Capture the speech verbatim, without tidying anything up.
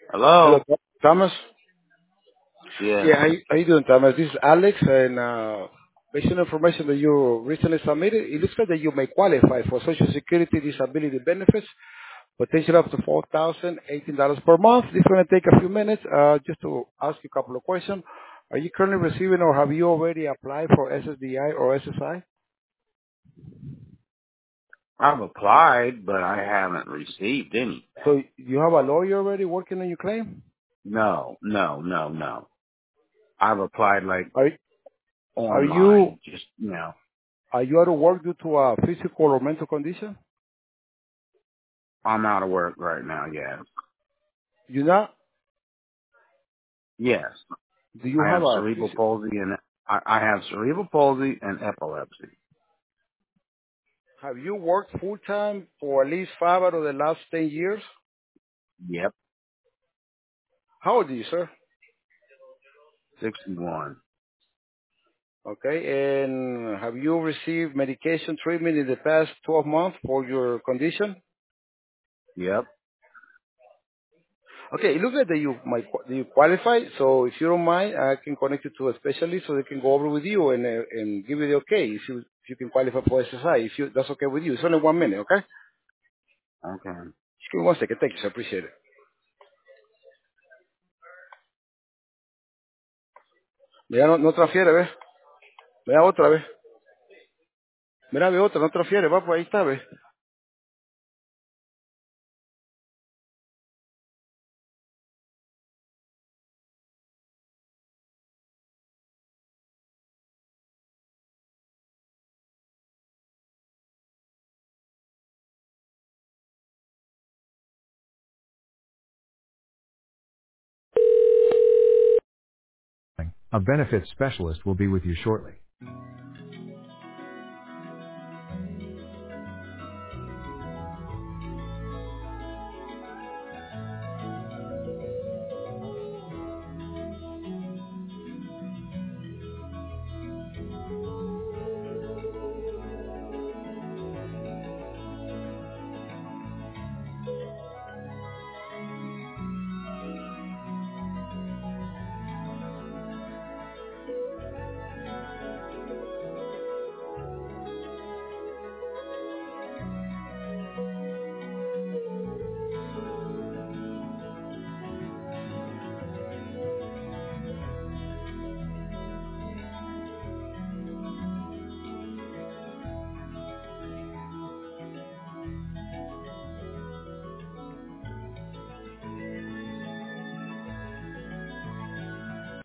Hello, Hello, Thomas. yeah, Yeah, how you, how you doing, Thomas? This is Alex, and uh, based on information that you recently submitted, it looks like that you may qualify for Social Security disability benefits, potentially up to four thousand eighteen dollars per month. This is going to take a few minutes uh, just to ask you a couple of questions. Are you currently receiving or have you already applied for S S D I or S S I? I've applied, but I haven't received anything. So you have a lawyer already working on your claim? No, no, no, no. I've applied like Are, are you online, just, you know, are you out of work due to a physical or mental condition? I'm out of work right now, yes. You're not? Yes, Do you I have have a cerebral phys- palsy and I, I have cerebral palsy and epilepsy. Have you worked full time for at least five out of the last ten years? Yep, How old are you, sir? sixty-one. Okay, and have you received medication treatment in the past twelve months for your condition? Yep, Okay, it looks like that you might qu- that you qualify. So if you don't mind, I can connect you to a specialist so they can go over with you and uh, and give you the okay if you if you can qualify for S S I. If you that's okay with you, it's only one minute, okay? okay. Just give me one second. Thank you, sir. Appreciate it. Mira, no, no transfiere, ¿ves? Mira otra vez. Mira, ve otra, no transfiere, va, pues ahí está, ¿ves? A benefits specialist will be with you shortly.